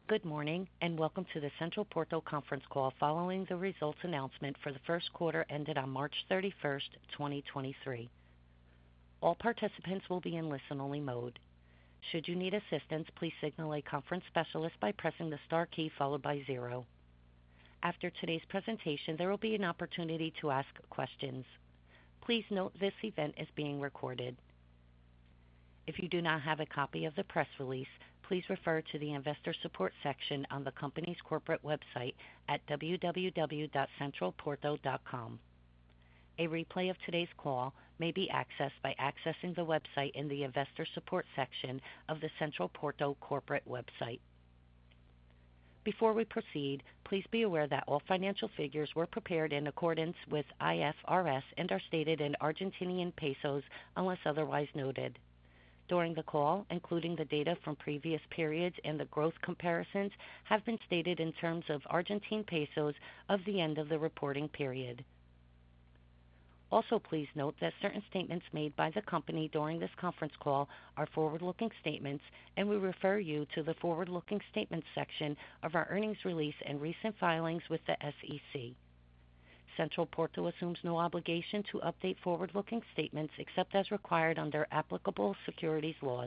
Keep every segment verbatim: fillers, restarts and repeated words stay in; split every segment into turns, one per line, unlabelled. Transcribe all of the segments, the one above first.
Good morning, and welcome to the Central Puerto conference call following the results announcement for the first quarter ended on March thirty-first, twenty twenty-three. All participants will be in listen-only mode. Should you need assistance, please signal a conference specialist by pressing the star key followed by zero. After today's presentation, there will be an opportunity to ask questions. Please note this event is being recorded. If you do not have a copy of the press release, please refer to the investor support section on the company's corporate website at w w w dot central puerto dot com. A replay of today's call may be accessed by accessing the website in the investor support section of the Central Puerto corporate website. Before we proceed, please be aware that all financial figures were prepared in accordance with I F R S and are stated in Argentinian pesos unless otherwise noted. During the call, including the data from previous periods and the growth comparisons, have been stated in terms of Argentine pesos of the end of the reporting period. Also, please note that certain statements made by the company during this conference call are forward-looking statements, and we refer you to the forward-looking statements section of our earnings release and recent filings with the S E C. Central Puerto assumes no obligation to update forward-looking statements except as required under applicable securities laws.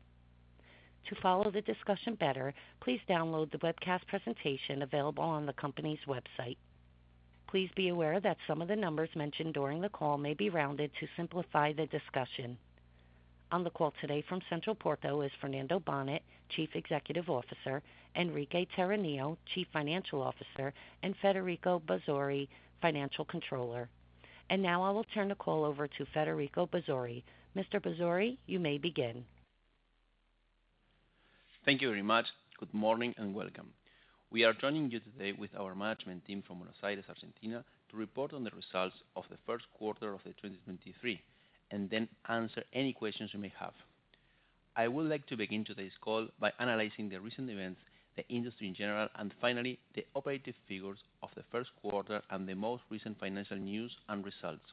To follow the discussion better, please download the webcast presentation available on the company's website. Please be aware that some of the numbers mentioned during the call may be rounded to simplify the discussion. On the call today from Central Puerto is Fernando Bonnet, Chief Executive Officer, Enrique Terranillo, Chief Financial Officer, and Federico Bazzori, Financial Controller. And now I will turn the call over to Federico Bazzori. Mister Bazzori, you may begin.
Thank you very much. Good morning and welcome. We are joining you today with our management team from Buenos Aires, Argentina, to report on the results of the first quarter of the twenty twenty-three and then answer any questions you may have. I would like to begin today's call by analyzing the recent events, the industry in general, and finally, the operative figures of the first quarter and the most recent financial news and results.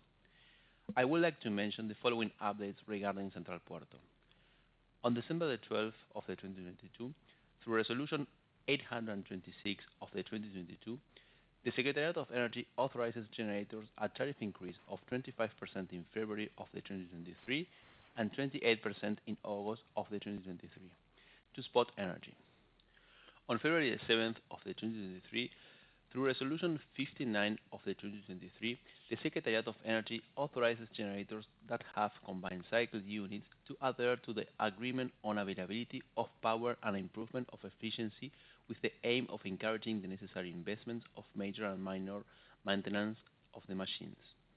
I would like to mention the following updates regarding Central Puerto. On December the twelfth of the twenty twenty-two, through Resolution eight hundred twenty-six of the twenty twenty-two, the Secretariat of Energy authorizes generators a tariff increase of twenty-five percent in February of the twenty twenty-three and twenty-eight percent in August of the twenty twenty-three to spot energy. On February the seventh of the twenty twenty-three, through Resolution fifty-nine of the twenty twenty-three, the Secretariat of Energy authorizes generators that have combined cycle units to adhere to the Agreement on Availability of Power and Improvement of Efficiency with the aim of encouraging the necessary investments of major and minor maintenance of the machines.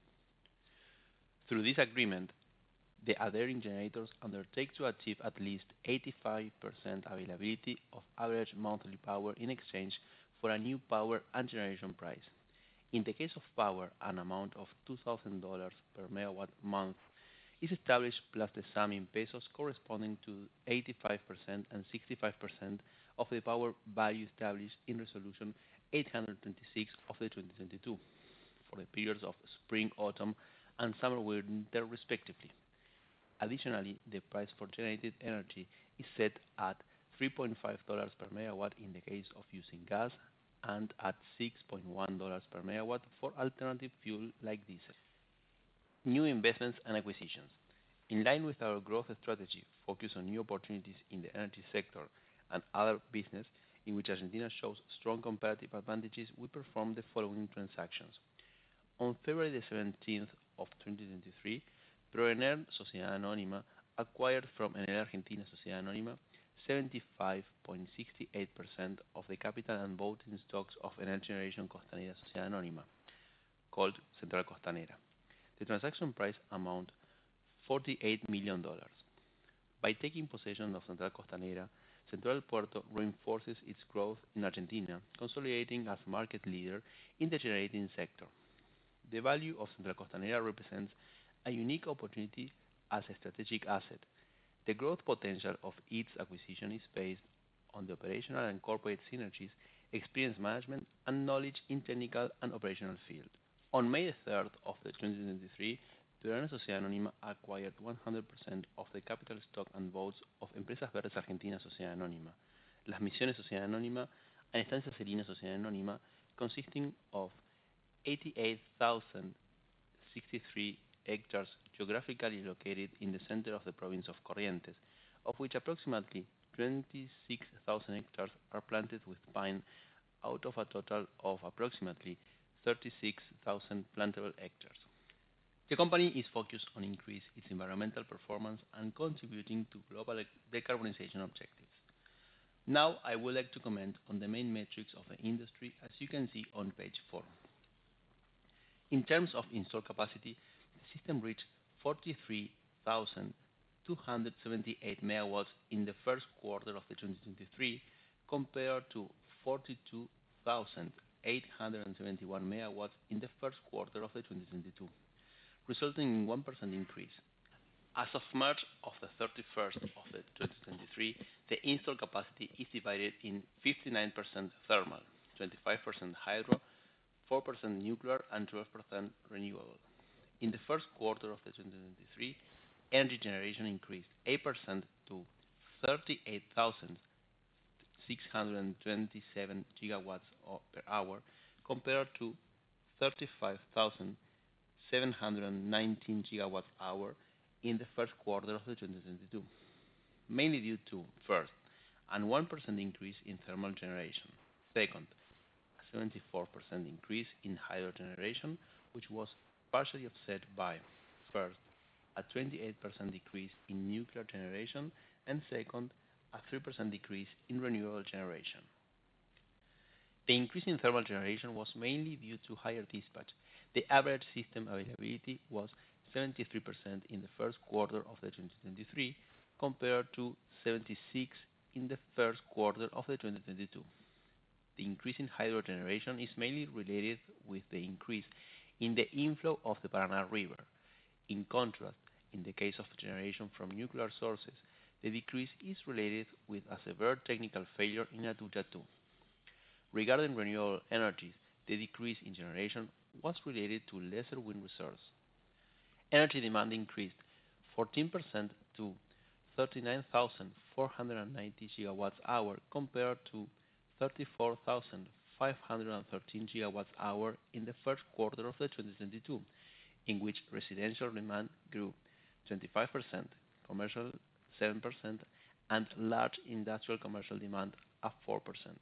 Through this agreement, the adhering generators undertake to achieve at least eighty-five percent availability of average monthly power in exchange for a new power and generation price. In the case of power, an amount of two thousand dollars per megawatt month is established plus the sum in pesos corresponding to eighty-five percent and sixty-five percent of the power value established in Resolution eight hundred twenty-six of the twenty twenty-two for the periods of spring, autumn, and summer winter respectively. Additionally, the price for generated energy is set at three point five dollars per megawatt in the case of using gas and at six point one dollars per megawatt for alternative fuel like diesel. New investments and acquisitions. In line with our growth strategy focused on new opportunities in the energy sector and other business in which Argentina shows strong comparative advantages, we performed the following transactions. On February the seventeenth of twenty twenty-three, Proener Sociedad Anónima acquired from Enel Argentina Sociedad Anónima seventy-five point six eight percent of the capital and voting stocks of Enel Generation Costanera Sociedad Anónima, called Central Costanera. The transaction price amount forty-eight million dollars. By taking possession of Central Costanera, Central Puerto reinforces its growth in Argentina, consolidating as market leader in the generating sector. The value of Central Costanera represents a unique opportunity as a strategic asset. The growth potential of its acquisition is based on the operational and corporate synergies, experience management, and knowledge in technical and operational field. On May the third of the twenty twenty-three, Proener Sociedad Anónima acquired one hundred percent of the capital stock and votes of Empresas Verdes Argentinas Sociedad Anónima, Las Misiones Sociedad Anónima, and Estancia Serina Sociedad Anónima, consisting of eighty-eight thousand sixty-three hectares geographically located in the center of the province of Corrientes, of which approximately twenty-six thousand hectares are planted with pine out of a total of approximately thirty-six thousand plantable hectares. The company is focused on increasing its environmental performance and contributing to global decarbonization objectives. Now I would like to comment on the main metrics of the industry, as you can see on page four. In terms of installed capacity, the system reached forty-three thousand two hundred seventy-eight megawatts in the first quarter of the twenty twenty-three, compared to forty-two thousand eight hundred seventy-one megawatts in the first quarter of the twenty twenty-two, resulting in one percent increase. As of March of the thirty-first of the twenty twenty-three, the installed capacity is divided in fifty-nine percent thermal, twenty-five percent hydro, four percent nuclear, and twelve percent renewable. In the first quarter of the twenty twenty-three, energy generation increased eight percent to thirty-eight thousand six hundred twenty-seven gigawatts per hour, compared to thirty-five thousand seven hundred nineteen gigawatts hour in the first quarter of the twenty twenty-two, mainly due to, first, a one percent increase in thermal generation. Second, a seventy-four percent increase in hydro generation, which was partially offset by, first, a twenty-eight percent decrease in nuclear generation, and second, a three percent decrease in renewable generation. The increase in thermal generation was mainly due to higher dispatch. The average system availability was seventy-three percent in the first quarter of the twenty twenty-three, compared to seventy-six in the first quarter of the twenty twenty-two. The increase in hydro generation is mainly related with the increase in the inflow of the Paraná River. In contrast, in the case of generation from nuclear sources, the decrease is related with a severe technical failure in Atucha two. Regarding renewable energies, the decrease in generation was related to lesser wind resource. Energy demand increased fourteen percent to thirty-nine thousand four hundred ninety gigawatts hour, compared to thirty-four thousand five hundred thirteen gigawatts hour in the first quarter of the twenty twenty-two, in which residential demand grew twenty-five percent, commercial seven percent, and large industrial commercial demand at four percent.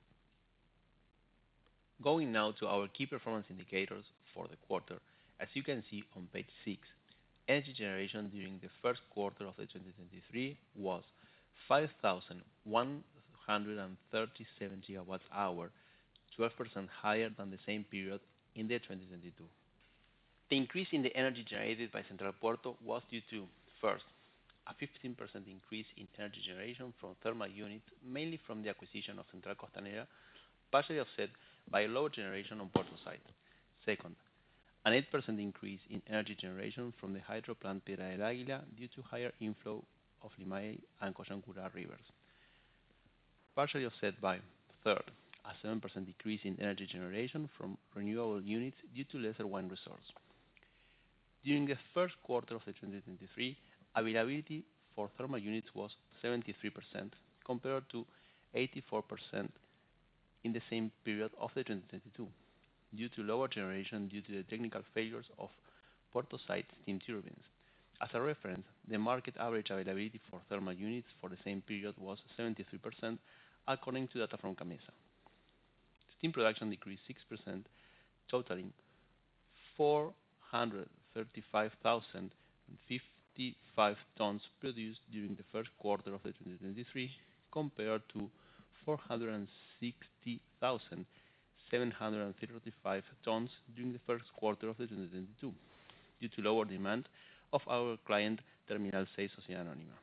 Going now to our key performance indicators for the quarter, as you can see on page six, energy generation during the first quarter of the twenty twenty-three was five thousand one hundred thirty-seven gigawatts hour, twelve percent higher than the same period in the twenty twenty-two. The increase in the energy generated by Central Puerto was due to, first, a fifteen percent increase in energy generation from thermal units, mainly from the acquisition of Central Costanera, partially offset by lower generation on Puerto site. Second, an eight percent increase in energy generation from the hydro plant Piedra del Águila due to higher inflow of Limay and Coyancura rivers, partially offset by, third, a seven percent decrease in energy generation from renewable units due to lesser wind resource. During the first quarter of the twenty twenty-three, availability for thermal units was seventy-three percent, compared to eighty-four percent in the same period of the twenty twenty-two, due to lower generation due to the technical failures of Puerto site steam turbines. As a reference, the market average availability for thermal units for the same period was seventy-three percent, according to data from CAMESA. Steam production decreased six percent, totaling four hundred thirty-five thousand fifty-five tons produced during the first quarter of the twenty twenty-three, compared to four hundred sixty thousand seven hundred thirty-five tons during the first quarter of the twenty twenty-two, due to lower demand of our client Terminal six Sociedad Anónima.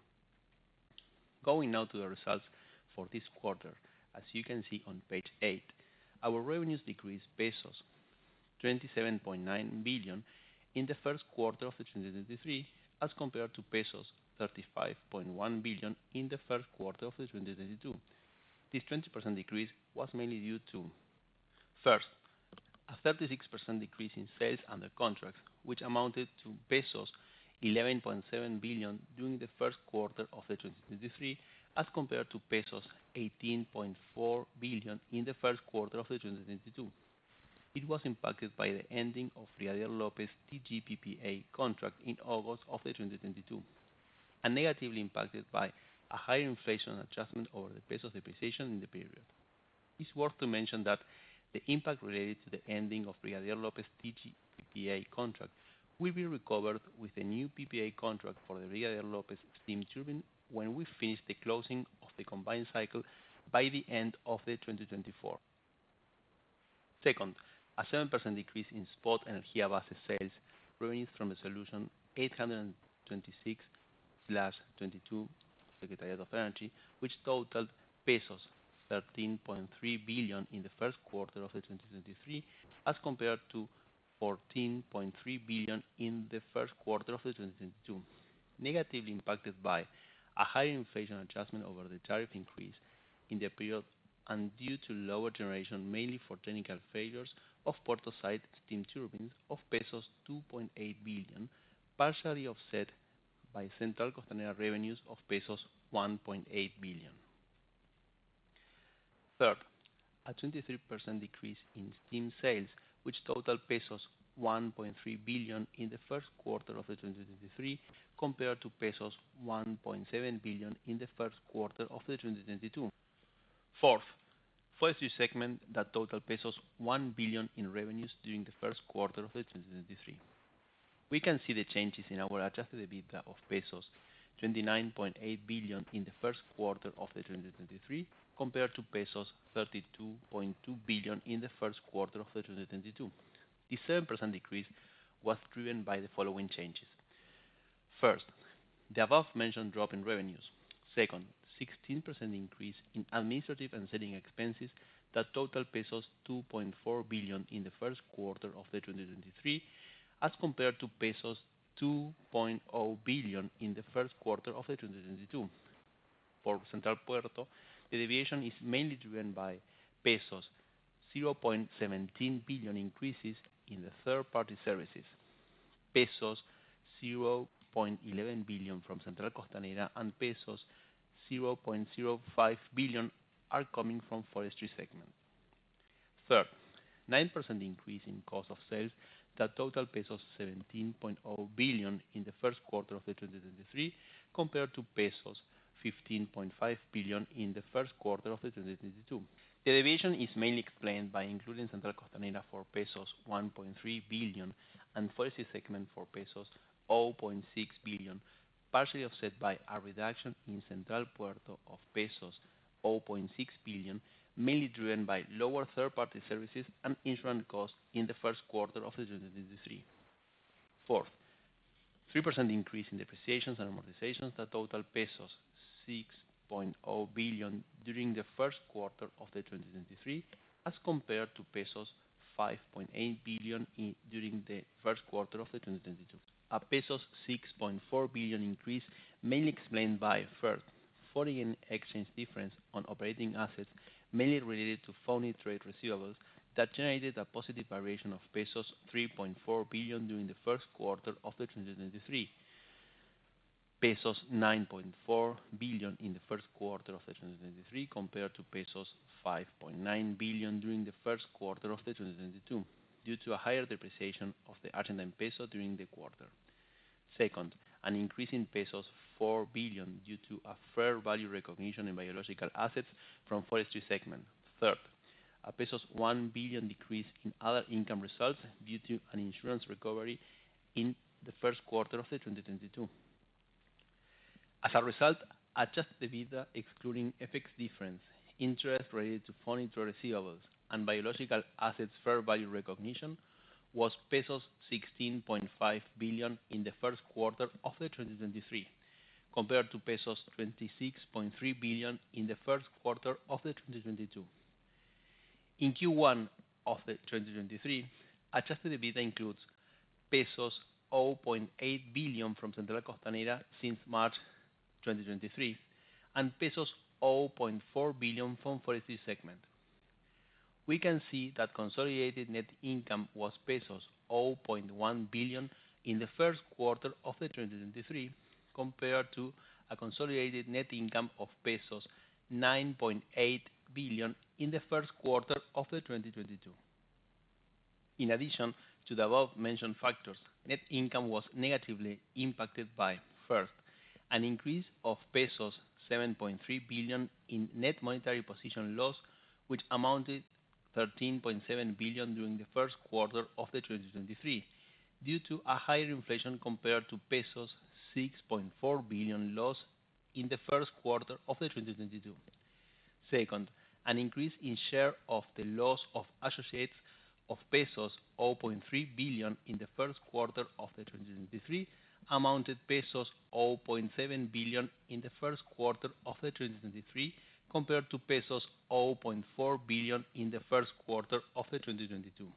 Going now to the results for this quarter, as you can see on page eight, our revenues decreased pesos twenty-seven point nine billion in the first quarter of the twenty twenty-three, as compared to pesos thirty-five point one billion in the first quarter of the twenty twenty-two. This twenty percent decrease was mainly due to, first, a thirty-six percent decrease in sales under contracts, which amounted to pesos eleven point seven billion during the first quarter of the twenty twenty-three, as compared to pesos eighteen point four billion in the first quarter of the twenty twenty-two. It was impacted by the ending of Brigadier Lopez T G P P A contract in August of the twenty twenty-two, and negatively impacted by a higher inflation adjustment over the peso's depreciation in the period. It's worth to mention that the impact related to the ending of Brigadier Lopez T G P P A contract will be recovered with a new P P A contract for the Brigadier Lopez steam turbine when we finish the closing of the combined cycle by the end of the twenty twenty-four. Second, a seven percent decrease in spot Energía Base sales revenues from the Solution eight hundred twenty-six twenty-two Secretariat of Energy, which totaled pesos thirteen point three billion in the first quarter of the twenty twenty-three, as compared to fourteen point three billion in the first quarter of the twenty twenty-two, negatively impacted by a higher inflation adjustment over the tariff increase in the period and due to lower generation, mainly for technical failures of Puerto site steam turbines of pesos two point eight billion, partially offset by Central Costanera revenues of pesos one point eight billion. Third, a twenty-three percent decrease in steam sales, which totaled pesos one point three billion in the first quarter of the twenty twenty-three, compared to pesos one point seven billion in the first quarter of the twenty twenty-two. Fourth, forestry segment that totaled pesos one billion in revenues during the first quarter of the twenty twenty-three. We can see the changes in our adjusted EBITDA of pesos twenty-nine point eight billion in the first quarter of the twenty twenty-three, compared to pesos thirty-two point two billion in the first quarter of the twenty twenty-two. The seven percent decrease was driven by the following changes. First, the above-mentioned drop in revenues. Second, sixteen percent increase in administrative and selling expenses that total pesos two point four billion in the first quarter of the twenty twenty-three, as compared to pesos two point zero billion in the first quarter of the twenty twenty-two. For Central Puerto, the deviation is mainly driven by pesos zero point one seven billion increases in the third-party services, pesos zero point one one billion from Central Costanera, and pesos zero point zero five billion are coming from forestry segment. Third, nine percent increase in cost of sales that total pesos seventeen point zero billion in the first quarter of the twenty twenty-three, compared to pesos fifteen point five billion in the first quarter of the twenty twenty-two. The deviation is mainly explained by including Central Costanera for pesos one point three billion and forestry segment for pesos zero point six billion, partially offset by a reduction in Central Puerto of pesos zero point six billion, mainly driven by lower third-party services and insurance costs in the first quarter of the twenty twenty-three. Fourth, three percent increase in depreciations and amortizations that total pesos six point zero billion during the first quarter of the twenty twenty-three, as compared to pesos five point eight billion in, during the first quarter of the twenty twenty-two. A pesos six point four billion increase mainly explained by, first, foreign exchange difference on operating assets, mainly related to foreign trade receivables, that generated a positive variation of pesos three point four billion during the first quarter of the twenty twenty-three, pesos nine point four billion in the first quarter of the twenty twenty-three, compared to pesos five point nine billion during the first quarter of the twenty twenty-two, due to a higher depreciation of the Argentine peso during the quarter. Second, an increase in pesos four billion due to a fair value recognition in biological assets from forestry segment. Third, a pesos one billion decrease in other income results due to an insurance recovery in the first quarter of the twenty twenty-two. As a result, adjusted EBITDA excluding F X difference, interest related to foreign trade receivables, and biological assets fair value recognition was pesos sixteen point five billion in the first quarter of the twenty twenty-three, compared to pesos twenty-six point three billion in the first quarter of the twenty twenty-two. In Q one of the twenty twenty-three, adjusted EBITDA includes pesos zero point eight billion from Central Costanera since March twenty twenty-three, and pesos zero point four billion from forestry segment. We can see that consolidated net income was pesos zero point one billion in the first quarter of the twenty twenty-three, compared to a consolidated net income of pesos nine point eight billion in the first quarter of the twenty twenty-two. In addition to the above-mentioned factors, net income was negatively impacted by, first, an increase of pesos seven point three billion in net monetary position loss, which amounted thirteen point seven billion during the first quarter of the twenty twenty-three, due to a higher inflation compared to pesos six point four billion loss in the first quarter of the twenty twenty-two. Second, an increase in share of the loss of associates of pesos zero point three billion in the first quarter of the twenty twenty-three, amounted pesos zero point seven billion in the first quarter of the twenty twenty-three, compared to pesos zero point four billion in the first quarter of the twenty twenty-two.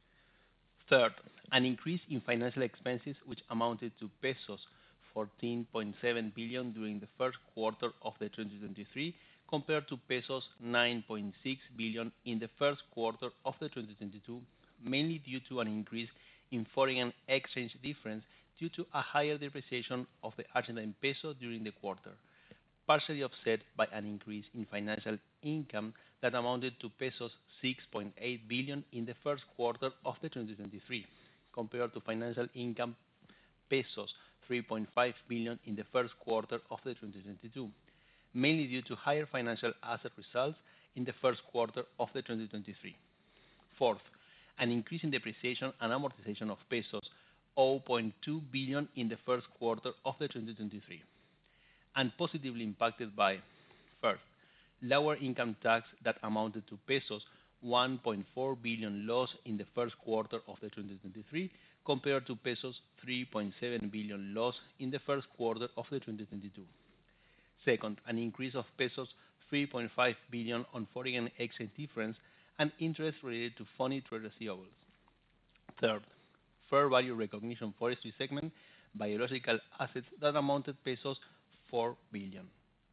Third, an increase in financial expenses, which amounted to pesos fourteen point seven billion during the first quarter of the twenty twenty-three, compared to pesos nine point six billion in the first quarter of the twenty twenty-two, mainly due to an increase in foreign exchange difference due to a higher depreciation of the Argentine peso during the quarter, partially offset by an increase in financial income that amounted to pesos six point eight billion in the first quarter of the twenty twenty-three, compared to financial income pesos three point five billion in the first quarter of the twenty twenty-two, mainly due to higher financial asset results in the first quarter of the twenty twenty-three. Fourth, an increase in depreciation and amortization of pesos zero point two billion in the first quarter of the twenty twenty-three, and positively impacted by, first, lower income tax that amounted to pesos one point four billion loss in the first quarter of the twenty twenty-three, compared to pesos three point seven billion loss in the first quarter of the twenty twenty-two. Second, an increase of pesos three point five billion on foreign exchange difference and interest related to funny trade receivables. Third, fair value recognition forestry segment biological assets that amounted pesos four billion.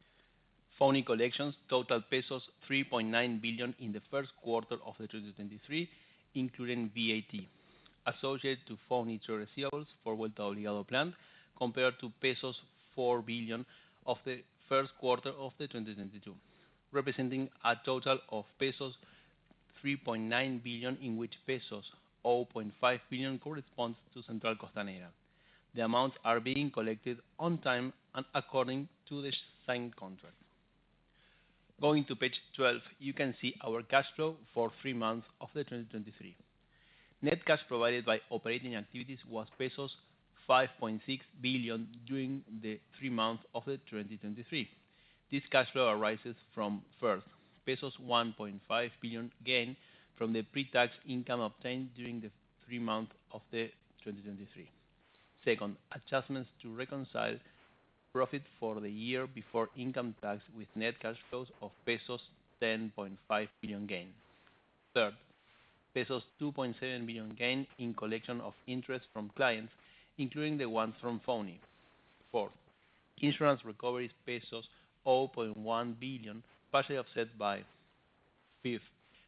Phony collections total pesos three point nine billion in the first quarter of the twenty twenty-three, including V A T, associated to phony trade receivables for Vuelta Obligado plant, compared to pesos four billion of the first quarter of the twenty twenty-two, representing a total of pesos three point nine billion, in which pesos zero point five billion corresponds to Central Costanera. The amounts are being collected on time and according to the signed contract. Going to page twelve, you can see our cash flow for three months of the twenty twenty-three. Net cash provided by operating activities was pesos five point six billion during the three months of the twenty twenty-three. This cash flow arises from, first, pesos one point five billion gain from the pre-tax income obtained during the three months of the twenty twenty-three. Second, adjustments to reconcile profit for the year before income tax with net cash flows of pesos ten point five billion gain. Third, pesos two point seven billion gain in collection of interest from clients, including the ones from phony. Fourth, insurance recoveries pesos zero point one billion, partially offset by, fifth,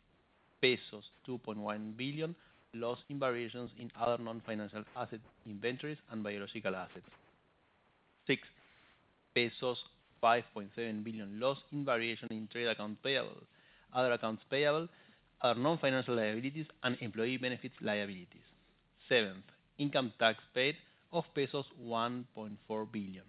pesos two point one billion loss in variations in other non-financial asset inventories and biological assets. Sixth, pesos five point seven billion loss in variation in trade account payable, other accounts payable, other non-financial liabilities, and employee benefits liabilities. Seventh, income tax paid of pesos one point four billion.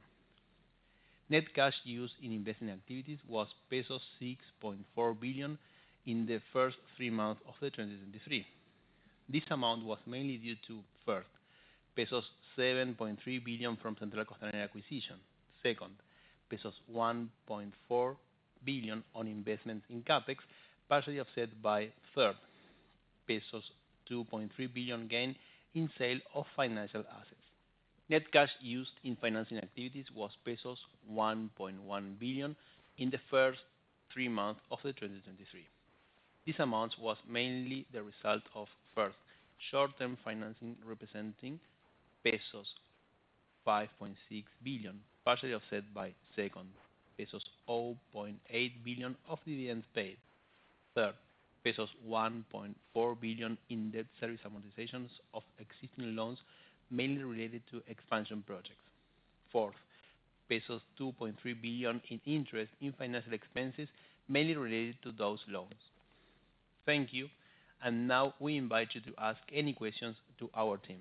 Net cash used in investing activities was pesos six point four billion in the first three months of the twenty twenty-three. This amount was mainly due to, first, pesos seven point three billion from Central Costanera acquisition. Second, pesos one point four billion on investments in capex, partially offset by, third, pesos two point three billion gain in sale of financial assets. Net cash used in financing activities was pesos one point one billion in the first three months of the twenty twenty-three. This amount was mainly the result of, first, short-term financing representing pesos five point six billion, partially offset by, second, pesos zero point eight billion of dividends paid. Third, pesos one point four billion in debt service amortizations of existing loans, mainly related to expansion projects. Fourth, pesos two point three billion in interest in financial expenses, mainly related to those loans. Thank you, and now we invite you to ask any questions to our team.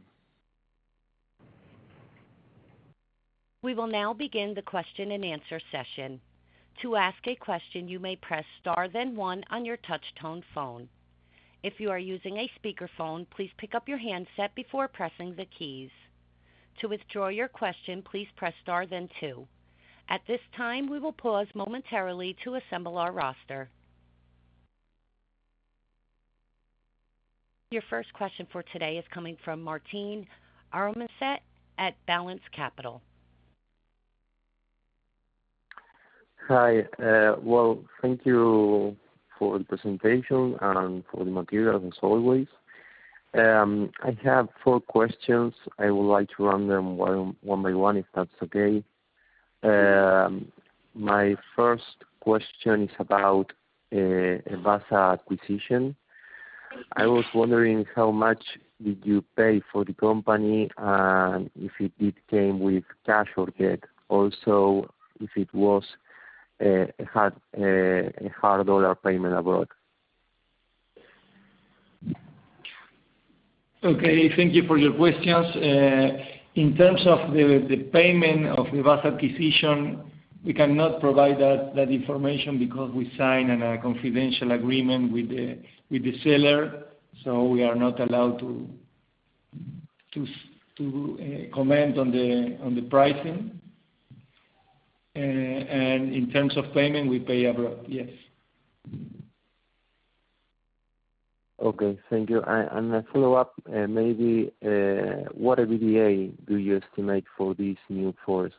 We will now begin the question and answer session. To ask a question, you may press star then one on your touch-tone phone. If you are using a speakerphone, please pick up your handset before pressing the keys. To withdraw your question, please press star then two. At this time, we will pause momentarily to assemble our roster. Your first question for today is coming from Martin Arancet at Balance Capital.
Hi. Uh, well, thank you for the presentation and for the materials as always. Um, I have four questions. I would like to run them one, one by one if that's okay. Um, my first question is about uh, Evasa acquisition. I was wondering how much did you pay for the company and if it did came with cash or debt. Also, if it was uh, had uh, a hard dollar payment abroad.
Okay, thank you for your questions. Uh, in terms of the, the payment of the Evasa acquisition, we cannot provide that, that information because we signed a confidential agreement with the with the seller, so we are not allowed to to to uh, comment on the on the pricing. Uh, and in terms of payment, we pay abroad. Yes.
Okay, thank you. And a follow-up, uh, maybe uh, what E B D A do you estimate for this new forest?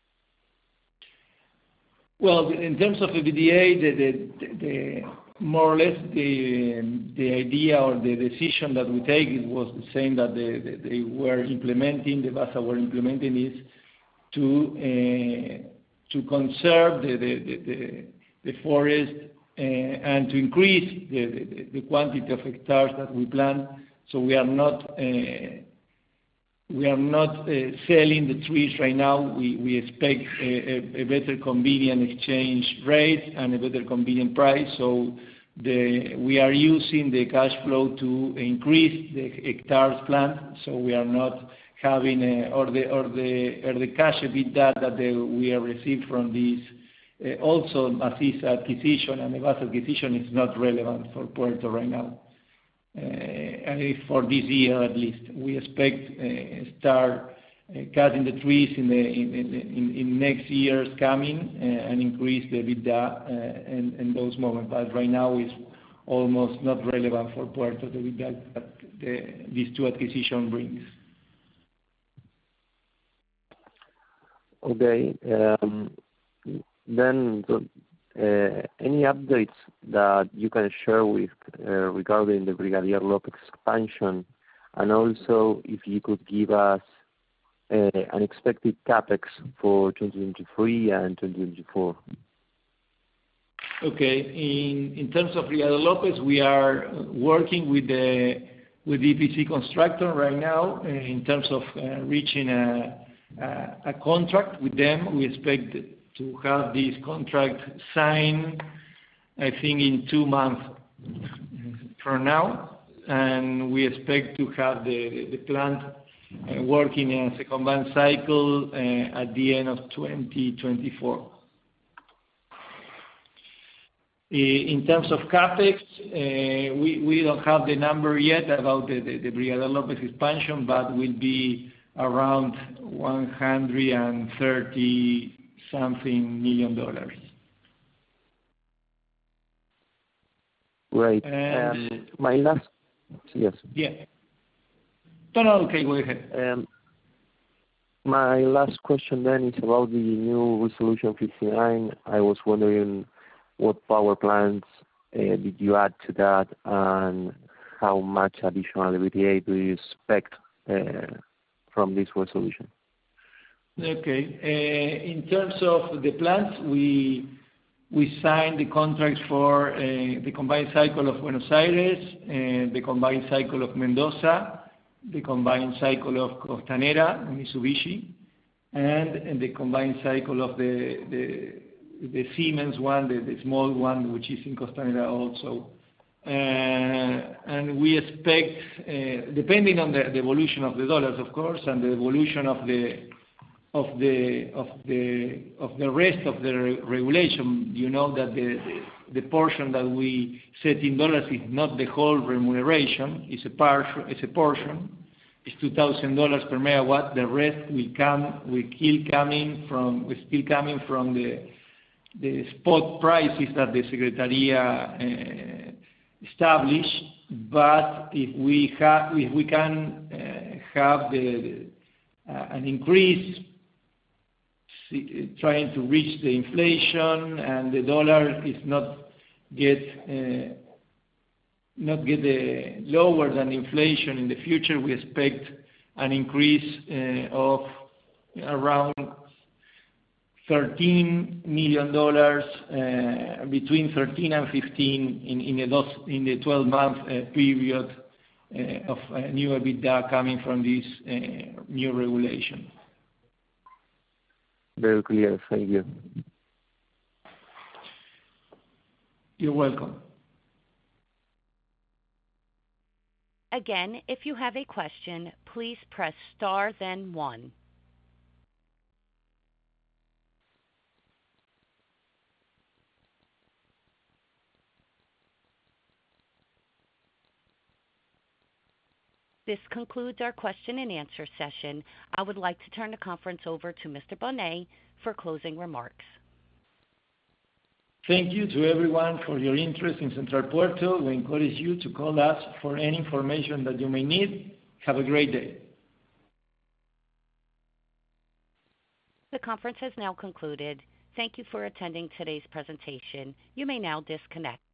Well, in terms of E B D A, the, the, the more or less the the idea or the decision that we take it was the same that they, they, they were implementing, the Evasa were implementing is to uh, to conserve the the, the, the forest uh, and to increase the, the, the quantity of hectares that we plant. So we are not uh, we are not uh, selling the trees right now. We we expect a, a, a better convenient exchange rate and a better convenient price. So the we are using the cash flow to increase the hectares plant. So we are not having a, or the or the or the cash EBITDA that the, we have received from this. Uh, also, Maciza acquisition and Evasa acquisition is not relevant for Puerto right now. Uh, for this year at least, we expect uh, start uh, cutting the trees in the in, in, in next years coming uh, and increase the EBITDA uh, in, in those moments. But right now is almost not relevant for Puerto the EBITDA that the, these two acquisition brings.
Okay. Um, then. So Uh, any updates that you can share with uh, regarding the Brigadier Lopez expansion, and also if you could give us uh, an expected capex for twenty twenty-three and twenty twenty-four?
Okay. In in terms of Brigadier Lopez, we are working with the with the E P C constructor right now uh, in terms of uh, reaching a, a a contract with them. We expect to have this contract signed, I think, in two months from now, and we expect to have the, the plant uh, working as a combined cycle uh, at the end of twenty twenty-four. In terms of capex, uh, we, we don't have the number yet about the, the, the Brigadier Lopez expansion, but will be around one hundred thirty something million dollars.
Right. Um, my last, yes.
Yeah. No, no, okay, go ahead.
Um, my last question then is about the new Resolution fifty-nine. I was wondering what power plants uh, did you add to that, and how much additional E B D A do you expect uh, from this resolution?
Okay. Uh, in terms of the plants, we we signed the contract for uh, the combined cycle of Buenos Aires, uh, the combined cycle of Mendoza, the combined cycle of Costanera, Mitsubishi, and, and the combined cycle of the, the, the Siemens one, the, the small one, which is in Costanera also. Uh, and we expect, uh, depending on the, the evolution of the dollars, of course, and the evolution of the of the of the of the rest of the re regulation, you know that the, the the portion that we set in dollars is not the whole remuneration; it's a part, it's a portion. It's two thousand dollars per megawatt. The rest will come, will still coming from, will still coming from the the spot prices that the Secretaría uh, establish, but if we have, if we can uh, have the, uh, an increase, see, trying to reach the inflation, and the dollar is not get uh, not get uh, lower than inflation in the future, we expect an increase uh, of around thirteen million dollars, uh, between thirteen and fifteen in, in, the, in the twelve month uh, period uh, of uh, new EBITDA coming from this uh, new regulation.
Very clear, thank you.
You're welcome.
Again, if you have a question, please press star then one. This concludes our question and answer session. I would like to turn the conference over to Mister Bonet for closing remarks.
Thank you to everyone for your interest in Central Puerto. We encourage you to call us for any information that you may need. Have a great day.
The conference has now concluded. Thank you for attending today's presentation. You may now disconnect.